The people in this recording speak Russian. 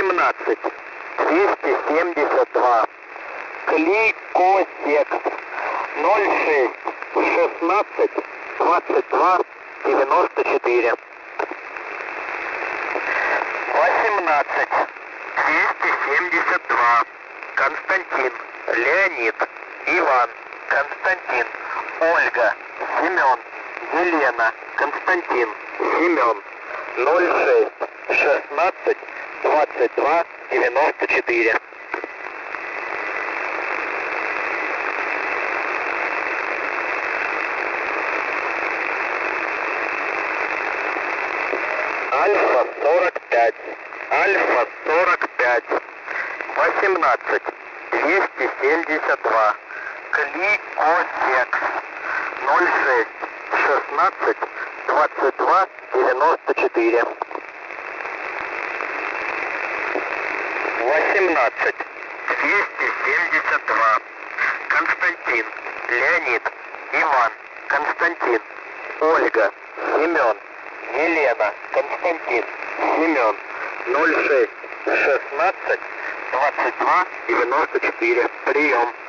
18 272. Кликосекс 06 16 22 94. 18 272. Константин, Леонид, Иван, Константин, Ольга, Семен, Елена, Константин, Семен, 06 16 22 94. Альфа 45, Альфа 45, 18 272, Кликосекс 06 16 22 94. 18 272, Константин, Леонид, Иван, Константин, Ольга, Семен, Елена, Константин, Семен, 06 16 22 94. Прием.